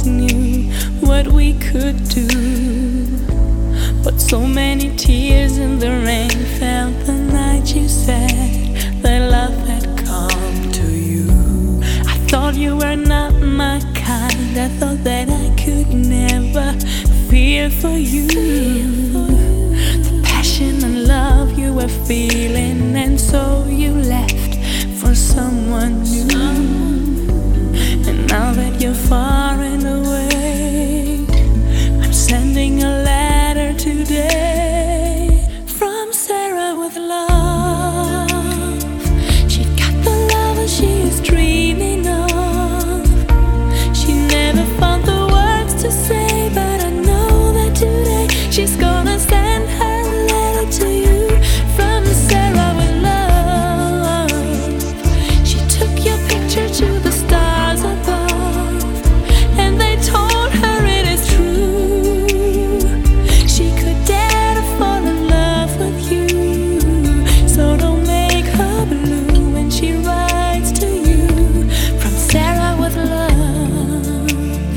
knew what we could do. But so many tears in the rain fell the night you said that love had come to you. I thought you were not my kind. I thought that I could never feel for you the passion and love you were feeling, and so you left for someone new. And now that you're far and away, I'm sending a letter today from Sarah with love. She got the love that she is dreaming of. She never found the words to say, but I know that today she's gonna send her a letter to you from Sarah with love. She took your picture to the stars above, and they told her it is true. She could dare to fall in love with you, so don't make her blue when she writes to you from Sarah with love.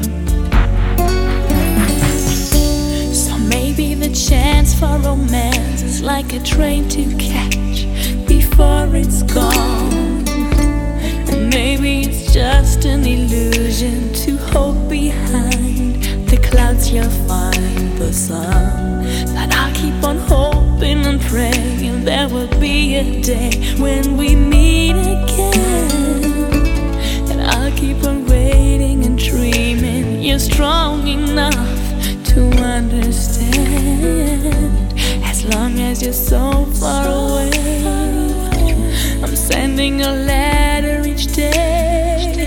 So maybe the chance for romance is like a train to catch before it's gone, and maybe it's just an illusion to hope behind the clouds you'll find the sun. But I'll keep on hoping and praying there will be a day when we meet again. And I'll keep on waiting and dreaming you're strong enough to understand. As long as you're so far away, I'm sending a letter each day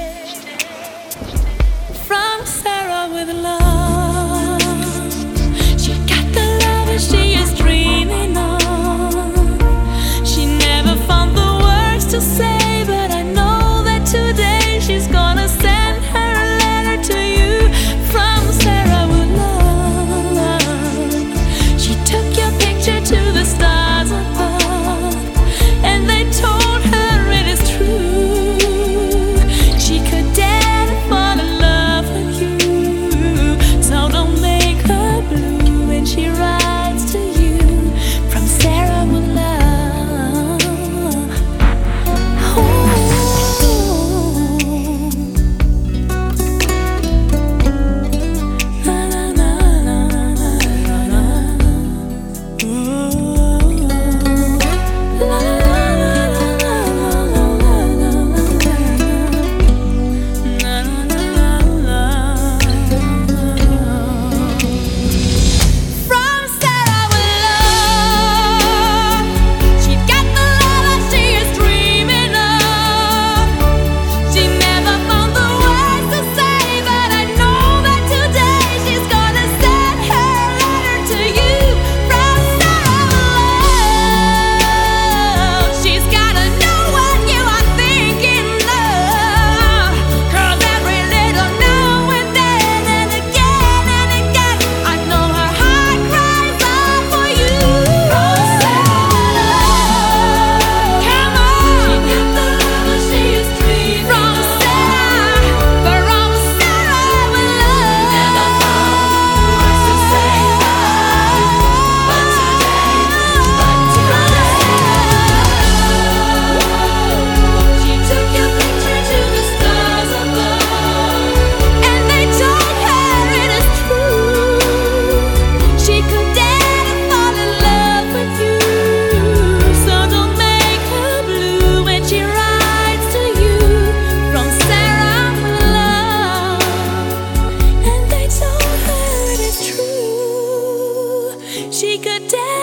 from Sarah with love. She got the love that she is dreaming of. She never found the words to say, but I know that today she's gonna send her a letter to you from Sarah with love. She took your picture to the stars above, and they told her it is true. She could dare to fall in love with you, so don't make her blue when she writes to you from Sarah with love. Na, na, na, na, na, na, na. La, la, la, la, la, la, la, from Sarah with love. She got the love that she is dreaming of. She never found the words to say, but I know that today she's gonna send her letter to you from Sarah with love. She's gotta know what you are thinking of, 'cause every little now and then and again, I know her heart cries out for you. From Sarah with love. Come on. She got the love that she is dreaming from Sarah with love. Never found words to say, but today, she took your picture to the stars above, and they told her it is true. She could dare to fall in love with you, so don't make her blue when she writes to you from Sarah with love. And they told her it is true. She could dare